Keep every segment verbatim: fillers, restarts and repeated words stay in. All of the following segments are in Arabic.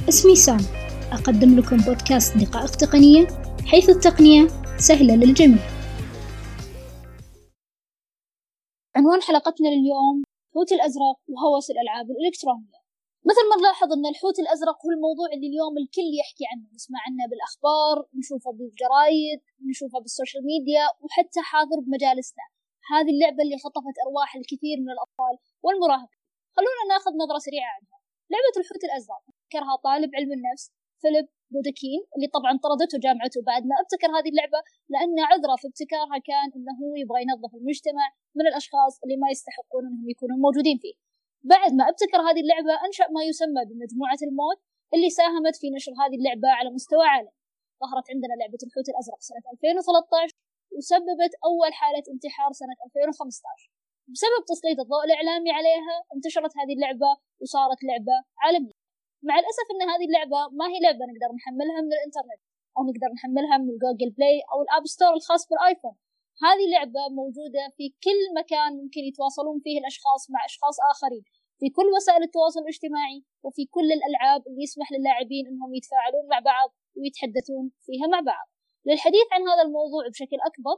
اسمي سام، أقدم لكم بودكاست دقائق تقنية، حيث التقنية سهلة للجميع. عنوان حلقتنا لليوم: الحوت الأزرق وهوس الألعاب الإلكترونية. مثل ما نلاحظ أن الحوت الأزرق هو الموضوع اللي اليوم الكل يحكي عنه، نسمع عنه بالأخبار، نشوفه بالجرايد، نشوفه بالسوشيال ميديا، وحتى حاضر بمجالسنا. هذه اللعبة اللي خطفت أرواح الكثير من الأطفال والمراهقين. خلونا ناخذ نظرة سريعة عنها. لعبة الحوت الأزرق ذكرها طالب علم النفس فيليب بودكين، اللي طبعا طردته جامعته بعد ما ابتكر هذه اللعبة، لأن عذره في ابتكارها كان أنه هو يبغى ينظف المجتمع من الأشخاص اللي ما يستحقون أنهم يكونوا موجودين فيه. بعد ما ابتكر هذه اللعبة أنشأ ما يسمى بمجموعة الموت، اللي ساهمت في نشر هذه اللعبة على مستوى عالمي. ظهرت عندنا لعبة الحوت الأزرق سنة ألفين وثلاثة عشر، وسببت أول حالة انتحار سنة ألفين وخمسة عشر. بسبب تسليط الضوء الإعلامي عليها انتشرت هذه اللعبة وصارت لعبة عالمية. مع الأسف أن هذه اللعبة ما هي لعبة نقدر نحملها من الإنترنت أو نقدر نحملها من الجوجل بلاي أو الأب ستور الخاص بالآيفون. هذه لعبة موجودة في كل مكان ممكن يتواصلون فيه الأشخاص مع أشخاص آخرين، في كل وسائل التواصل الاجتماعي، وفي كل الألعاب اللي يسمح للاعبين أنهم يتفاعلون مع بعض ويتحدثون فيها مع بعض. للحديث عن هذا الموضوع بشكل أكبر،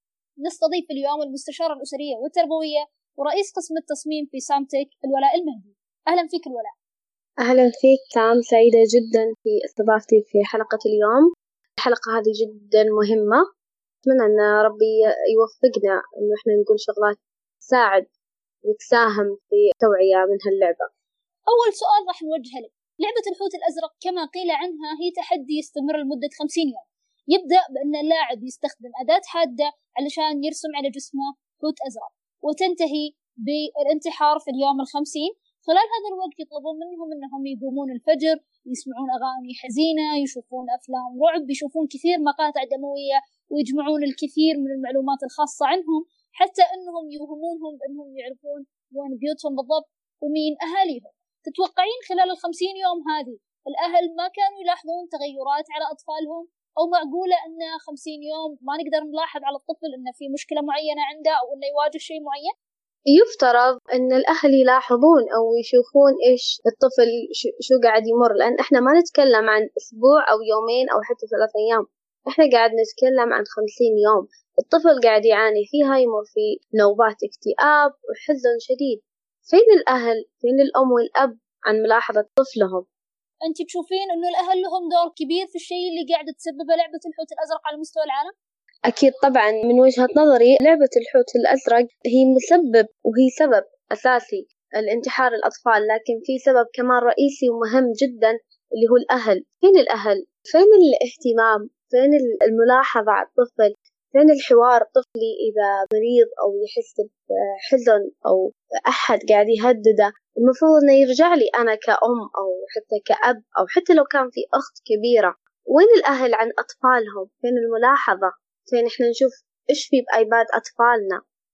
نستضيف اليوم المستشارة الأسرية والتربوية ورئيس قسم التصميم في سامتك، الولاء المهدي. أهلا فيك الولاء. أهلا فيك سام، سعيدة جدا في استضافتي في حلقة اليوم. الحلقة هذه جدا مهمة، أتمنى أن ربي يوفقنا إنه إحنا نقول شغلات تساعد وتساهم في توعية من هاللعبة. أول سؤال راح نوجهه لك. لعبة الحوت الأزرق كما قيل عنها هي تحدي يستمر لمدة خمسين يوم. يبدأ بأن اللاعب يستخدم أداة حادة علشان يرسم على جسمه حوت أزرق، وتنتهي بالانتحار في اليوم الخمسين. خلال هذا الوقت يطلبون منهم أنهم يقومون الفجر، يسمعون أغاني حزينة، يشوفون أفلام رعب، يشوفون كثير مقاطع دموية، ويجمعون الكثير من المعلومات الخاصة عنهم، حتى أنهم يوهمونهم بأنهم يعرفون وين بيوتهم بالضبط ومين أهاليهم. تتوقعين خلال الخمسين يوم هذه الأهل ما كانوا يلاحظون تغيرات على أطفالهم؟ أو معقولة أن خمسين يوم ما نقدر نلاحظ على الطفل أنه في مشكلة معينة عنده أو أنه يواجه شيء معين؟ يفترض أن الأهل يلاحظون أو يشوفون إيش الطفل شو قاعد يمر، لأن إحنا ما نتكلم عن أسبوع أو يومين أو حتى ثلاثة أيام، إحنا قاعد نتكلم عن خمسين يوم الطفل قاعد يعاني فيها، يمر في نوبات اكتئاب وحزن شديد. فين الأهل؟ فين الأم والأب عن ملاحظة طفلهم؟ أنت تشوفين أنه الأهل لهم دور كبير في الشيء اللي قاعد تسببه لعبة الحوت الأزرق على مستوى العالم؟ أكيد طبعا، من وجهة نظري لعبة الحوت الأزرق هي مسبب وهي سبب أساسي الانتحار الأطفال، لكن في سبب كمان رئيسي ومهم جدا اللي هو الأهل. فين الأهل؟ فين الاهتمام؟ فين الملاحظة على الطفل؟ فين الحوار الطفلي إذا مريض أو يحس بحزن أو أحد قاعد يهدده؟ المفروض أنه يرجع لي أنا كأم أو حتى كأب أو حتى لو كان في أخت كبيرة. وين الأهل عن أطفالهم؟ فين الملاحظة؟ فين إحنا نشوف إيش في بآيباد أطفالنا؟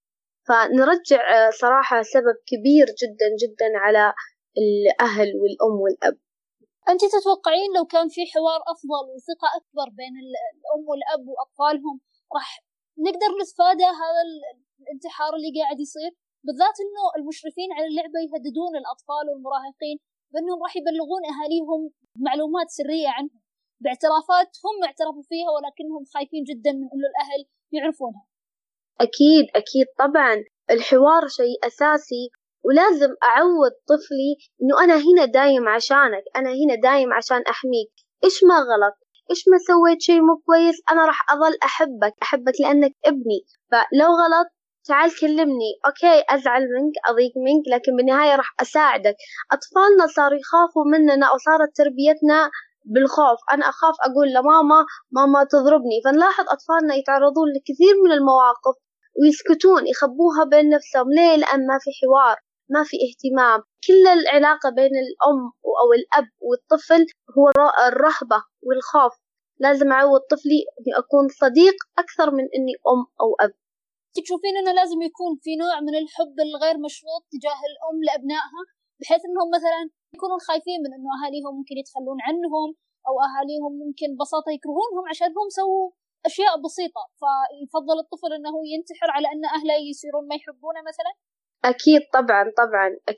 فنرجع صراحة سبب كبير جدا جدا على الأهل والأم والأب. أنت تتوقعين لو كان في حوار أفضل وثقة أكبر بين الأم والأب وأطفالهم راح نقدر نتفادى هذا الانتحار اللي قاعد يصير؟ بالذات إنه المشرفين على اللعبة يهددون الأطفال والمراهقين بأنهم راح يبلغون أهاليهم معلومات سرية عنهم باعترافات هم اعترفوا فيها، ولكنهم خايفين جدا من أن الأهل يعرفونها. أكيد أكيد طبعا، الحوار شيء أساسي، ولازم أعود طفلي إنه أنا هنا دايم عشانك، أنا هنا دايم عشان أحميك. إيش ما غلط، إيش ما سويت شيء مو كويس، أنا راح أظل أحبك أحبك لأنك ابني. فلو غلط تعال كلمني، أوكي أزعل منك أضيق منك، لكن بالنهاية راح أساعدك. أطفالنا صاروا يخافوا مننا وصارت تربيتنا بالخوف، أنا أخاف أقول لماما ماما تضربني، فنلاحظ أطفالنا يتعرضون لكثير من المواقف ويسكتون يخبوها بين نفسهم. ليه؟ لأن ما في حوار، ما في اهتمام. كل العلاقة بين الأم أو الأب والطفل هو الرهبة والخوف. لازم أعود طفلي أني أكون صديق أكثر من أني أم أو أب. تشوفين أنه لازم يكون في نوع من الحب الغير مشروط تجاه الأم لأبنائها، بحيث أنهم مثلا يكونون خايفين من أنه أهاليهم ممكن يتخلون عنهم أو أهاليهم ممكن ببساطة يكرهونهم عشان هم سووا أشياء بسيطة، فيفضل الطفل أنه ينتحر على أن أهله يصيرون ما يحبونه مثلا؟ أكيد طبعا طبعا أكيد.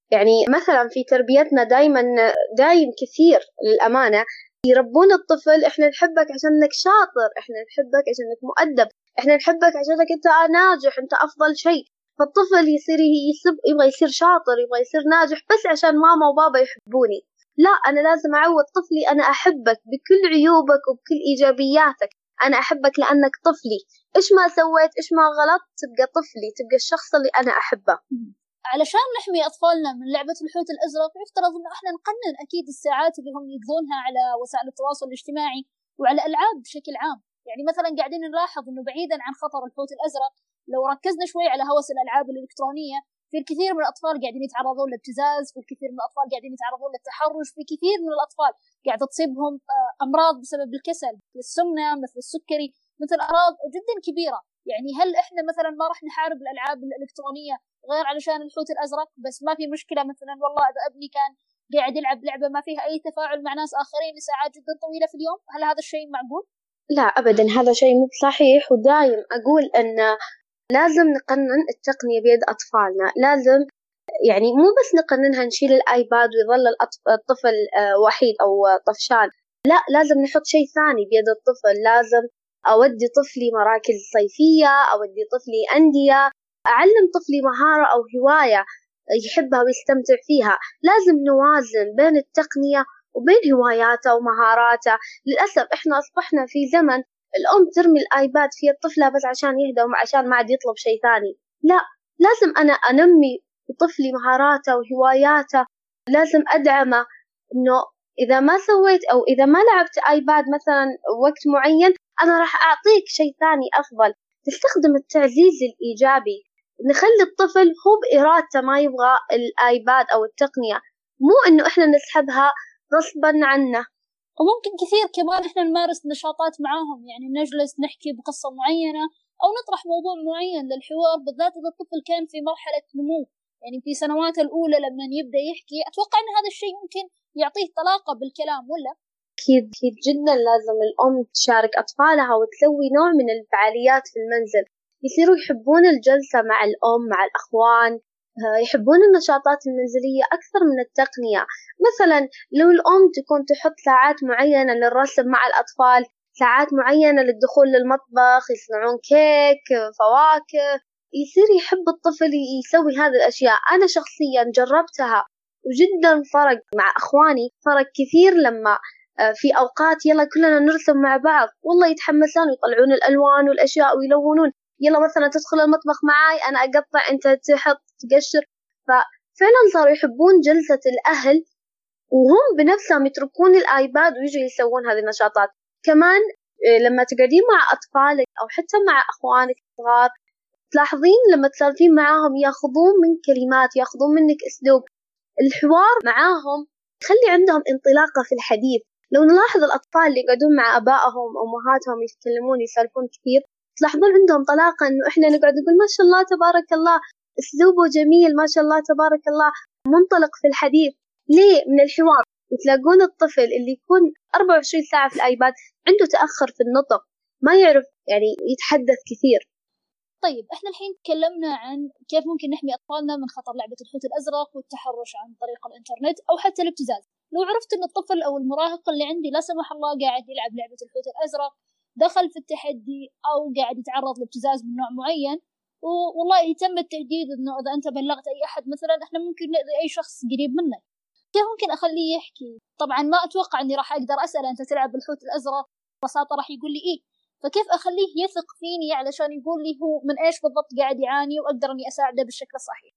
يعني مثلا في تربيتنا دايما دايم كثير للأمانة يربون الطفل إحنا نحبك عشانك شاطر، إحنا نحبك عشانك مؤدب، إحنا نحبك عشانك أنت ناجح، أنت أفضل شيء. فالطفل يصير يسب يبغى يصير شاطر، يبغى يصير ناجح بس عشان ماما وبابا يحبوني. لا، أنا لازم أعود طفلي أنا أحبك بكل عيوبك وبكل إيجابياتك، أنا أحبك لأنك طفلي، إيش ما سويت إيش ما غلط تبقى طفلي، تبقى الشخص اللي أنا أحبه. علشان نحمي أطفالنا من لعبة الحوت الأزرق يفترض إنه إحنا نقنن أكيد الساعات اللي هم يقضونها على وسائل التواصل الاجتماعي وعلى ألعاب بشكل عام. يعني مثلا قاعدين نلاحظ إنه بعيدا عن خطر الحوت الأزرق لو ركزنا شوي على هوس الألعاب الإلكترونية، في الكثير من الأطفال قاعدين يتعرضون لابتزاز، في الكثير من الأطفال قاعدين يتعرضون للتحرش، في كثير من الأطفال قاعدة تصيبهم أمراض بسبب الكسل مثل السمنة مثل السكري، مثل أمراض جدا كبيرة. يعني هل إحنا مثلا ما راح نحارب الألعاب الإلكترونية غير علشان الحوت الأزرق بس؟ ما في مشكلة مثلا والله إذا ابني كان قاعد يلعب لعبة ما فيها أي تفاعل مع ناس آخرين لساعات جدا طويلة في اليوم، هل هذا الشيء معقول؟ لا أبدا، هذا شيء مو صحيح. ودايم أقول أن لازم نقنن التقنية بيد أطفالنا، لازم يعني مو بس نقننها نشيل الآيباد ويظل الطفل وحيد أو طفشان، لا لازم نحط شيء ثاني بيد الطفل. لازم أودي طفلي مراكز صيفية، أودي طفلي أندية، أعلم طفلي مهارة أو هواية يحبها ويستمتع فيها. لازم نوازن بين التقنية وبين هواياته ومهاراته. للأسف إحنا أصبحنا في زمن الأم ترمي الآيباد في الطفلة بس عشان يهدى وعشان ما عاد يطلب شيء ثاني. لا، لازم أنا أنمي طفلي مهاراته وهواياته، لازم أدعمه إنه إذا ما سويت أو إذا ما لعبت آيباد مثلا وقت معين أنا راح أعطيك شيء ثاني أفضل. تستخدم التعزيز الإيجابي، نخلي الطفل هو بإرادته ما يبغى الآيباد أو التقنية، مو إنه إحنا نسحبها غصبا عنه. وممكن كثير كمان إحنا نمارس نشاطات معاهم، يعني نجلس نحكي بقصة معينة أو نطرح موضوع معين للحوار، بالذات إذا الطفل كان في مرحلة نمو، يعني في سنوات الأولى لما يبدأ يحكي. أتوقع أن هذا الشيء ممكن يعطيه طلاقة بالكلام، ولا؟ أكيد أكيد جدا لازم الأم تشارك أطفالها وتسوي نوع من الفعاليات في المنزل، يصيروا يحبون الجلسة مع الأم مع الأخوان، يحبون النشاطات المنزلية أكثر من التقنية. مثلا لو الأم تكون تحط ساعات معينة للرسم مع الأطفال، ساعات معينة للدخول للمطبخ يصنعون كيك فواكه، يصير يحب الطفل يسوي هذه الأشياء. أنا شخصيا جربتها وجدا فرق مع أخواني، فرق كثير لما في أوقات يلا كلنا نرسم مع بعض، والله يتحمسون ويطلعون الألوان والأشياء ويلونون. يلا مثلا تدخل المطبخ معاي أنا أقطع أنت تحط تقشر. ففعلا صاروا يحبون جلسة الأهل وهم بنفسهم يتركون الآيباد ويجوا يسوون هذه النشاطات. كمان لما تقعدين مع أطفالك أو حتى مع أخوانك الصغار تلاحظين لما تسولفين معاهم ياخذون من كلمات، ياخذون منك أسلوب الحوار معاهم، يخلي عندهم انطلاقة في الحديث. لو نلاحظ الأطفال اللي يقعدون مع أبائهم أمهاتهم يتكلمون يسولفون كثير تلاحظون عندهم طلاقة، إنه إحنا نقعد نقول ما شاء الله تبارك الله أسلوبه جميل، ما شاء الله تبارك الله منطلق في الحديث. ليه؟ من الحوار. وتلاقون الطفل اللي يكون أربعة وعشرين ساعة في الآيباد عنده تأخر في النطق، ما يعرف يعني يتحدث كثير. طيب إحنا الحين تكلمنا عن كيف ممكن نحمي أطفالنا من خطر لعبة الحوت الأزرق والتحرش عن طريق الإنترنت أو حتى الابتزاز. لو عرفت إن الطفل أو المراهق اللي عندي لا سمح الله قاعد يلعب لعبة الحوت الأزرق، دخل في التحدي أو قاعد يتعرض لابتزاز من نوع معين، والله تم التهديد إنه إذا أنت بلغت أي أحد مثلا إحنا ممكن نأذي أي شخص قريب منك، كيف ممكن أخليه يحكي؟ طبعا ما أتوقع إني راح أقدر أسأل أنت تلعب بالحوت الأزرق، ببساطة راح يقول لي إيه. فكيف أخليه يثق فيني علشان يقول لي هو من إيش بالضبط قاعد يعاني وأقدر إني أساعده بالشكل الصحيح؟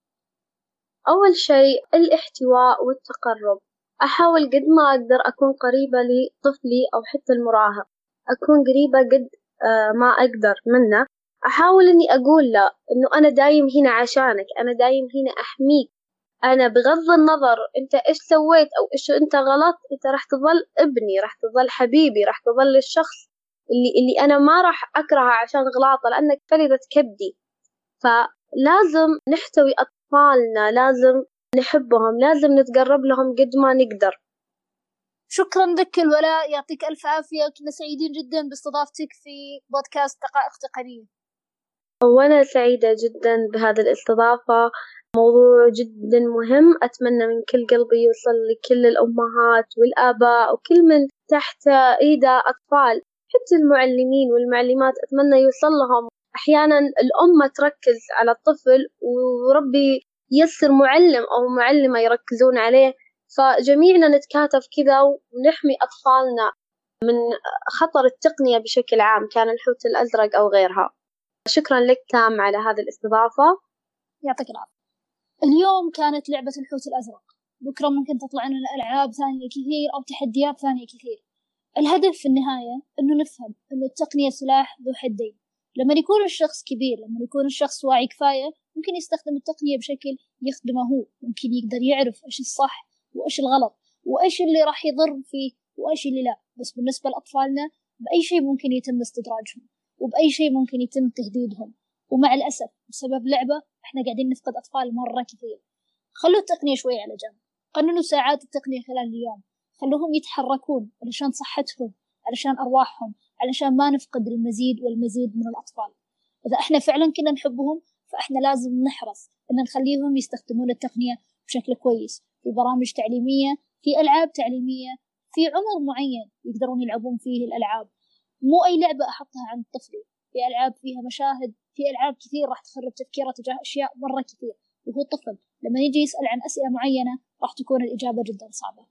أول شيء الاحتواء والتقرب. أحاول قد ما أقدر أكون قريبة لطفلي أو حتى المراهق، أكون قريبة قد ما أقدر منه. أحاول إني أقول له إنه أنا دايم هنا عشانك، أنا دايم هنا أحميك، أنا بغض النظر أنت إيش سويت أو إيش أنت غلط، أنت راح تظل ابني، راح تظل حبيبي، راح تظل الشخص اللي اللي أنا ما راح أكرهه عشان غلاطه لأنك فريدة كبدي. فلازم نحتوي أطفالنا، لازم نحبهم، لازم نتقرب لهم قد ما نقدر. شكرا لك الولاء، يعطيك ألف عافية، كنا سعيدين جدا باستضافتك في بودكاست دقائق تقنية. وأنا سعيدة جدا بهذه الاستضافة، موضوع جدا مهم، أتمنى من كل قلبي يوصل لكل الأمهات والآباء وكل من تحت إيده أطفال، حتى المعلمين والمعلمات أتمنى يوصل لهم. أحيانا الأم تركز على الطفل وربي ييسر معلم أو معلمة يركزون عليه، فجميعنا نتكاتف كذا ونحمي أطفالنا من خطر التقنية بشكل عام، كان الحوت الأزرق أو غيرها. شكرا لك تام على هذه الاستضافة. يعطيك العافية. اليوم كانت لعبة الحوت الأزرق، بكرة ممكن تطلع لنا ألعاب ثانية كثير أو تحديات ثانية كثير. الهدف في النهاية إنه نفهم إنه التقنية سلاح ذو حدين. لما يكون الشخص كبير، لما يكون الشخص واعي كفاية، ممكن يستخدم التقنية بشكل يخدمه هو، ممكن يقدر يعرف إيش الصح وإيش الغلط وإيش اللي راح يضر فيه وإيش اللي لا. بس بالنسبة لأطفالنا بأي شيء ممكن يتم استدراجهم وبأي شيء ممكن يتم تهديدهم، ومع الأسف بسبب لعبة إحنا قاعدين نفقد أطفال مرة كثير. خلوا التقنية شوي على جنب، قننوا ساعات التقنية خلال اليوم، خلوهم يتحركون علشان صحتهم، علشان أرواحهم، علشان ما نفقد المزيد والمزيد من الأطفال. إذا إحنا فعلا كنا نحبهم فإحنا لازم نحرص إن نخليهم يستخدمون التقنية بشكل كويس، في برامج تعليمية، في ألعاب تعليمية، في عمر معين يقدرون يلعبون فيه الألعاب. مو أي لعبة أحطها عند طفلي، في ألعاب فيها مشاهد، في ألعاب كثير راح تخرب تفكيره تجاه أشياء مرة كثير، وهو طفل لما يجي يسأل عن أسئلة معينة راح تكون الإجابة جدا صعبة.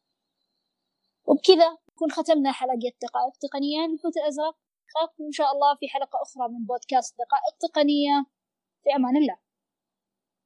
وبكذا نكون ختمنا حلقة دقائق تقنية من الحوت الأزرق. نلقاكم إن شاء الله في حلقة أخرى من بودكاست دقائق تقنية. في أمان الله.